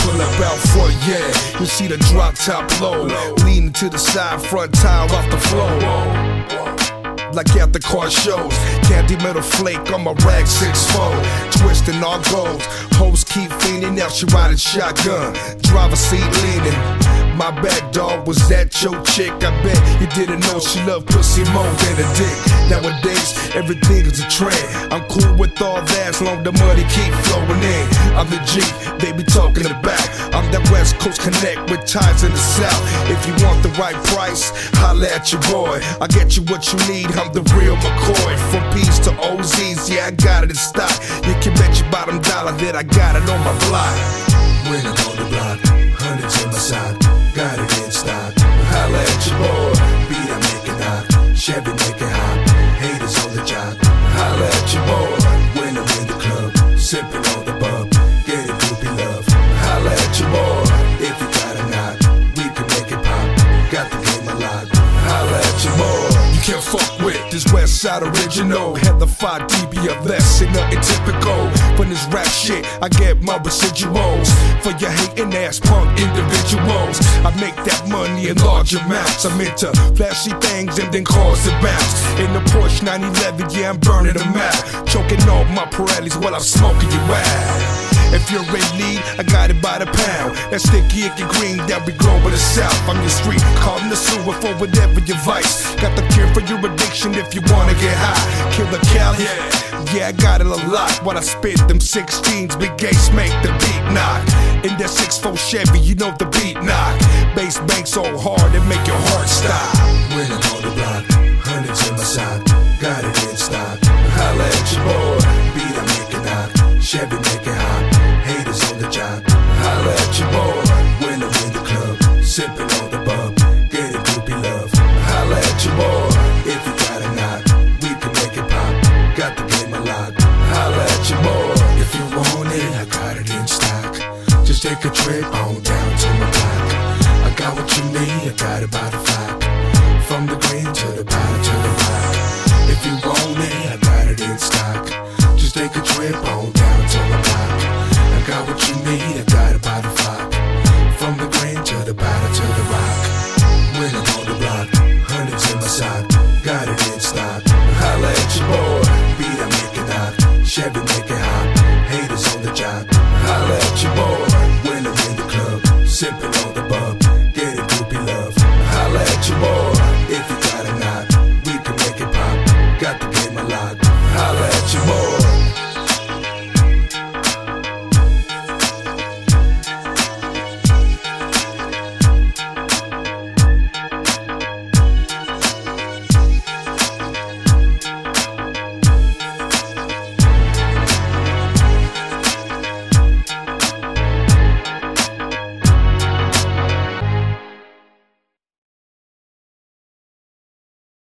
pull up out front, yeah. You see the drop top low, leaning to the side, front tile off the floor. Like at the car shows, candy metal flake on my rag 6'4", twisting all goals. Hoes keep fiending, now she riding shotgun, driver seat leaning. My bad, dog, was that your chick? I bet you didn't know she loved pussy more than a dick. Nowadays, everything is a trend. I'm cool with all that as long the money keep flowing in. I'm the G, they be talking about. I'm that West Coast connect with ties in the South. If you want the right price, holla at your boy. I get you what you need, I'm the real McCoy. From P's to OZ's, yeah, I got it in stock. You can bet your bottom dollar that I got it on my block. When I'm on the block, hundreds in my sock, got it in stock. Holla at your boy, beat I make it knock, Chevy make it hot, haters on the job. Holla at your boy, when I'm in the club, sipping on the bub, getting groupie love. Holla at your boy, if you got a knot, we can make it pop, got the game unlocked. Holla at your boy, you can't fuck with this West Side original. Had the 5 dB of less, ain't nothing typical. From this rap shit, I get my residuals. For your hating ass punk individuals, I make that money in large amounts. I'm into flashy things and then cause it bounce. In the Porsche 911, yeah, I'm burning them out. Choking off my Pirellis while I'm smoking you out. If you're in need, I got it by the pound. That sticky icky green that we grow in the South. I'm your street, calling the sewer for whatever your vice. Got the cure for your addiction if you wanna get high. Killer Cali, yeah, I got it a lot. While I spit them 16s, big gates make the beat knock. In that 6'4" Chevy, you know the beat knock. Bass bang so hard it make your heart stop. when I'm on the block, hundreds in my sock, got it in stock. Holla at your boy, beat I make it knock, Chevy make it hot, haters on the job. Holla at your boy, when I'm in the club, sipping on the bub, getting groupie love. Holla at your boy, if you got a knot, we can make it pop, got the game unlocked. Holla at your boy, if you want it, I got it in stock. Just take a trip on down to my block. I got what you need, I got it by the flock. From the green to the powder to the rock. If you want it, I got it in stock. Just take a trip on down to my block. I got what you need, I got it by the flock. From the green to the powder to the rock. When I'm on the block, hundreds in my sock, got it in stock. Holla at your boy, beat I make it knock, Chevy make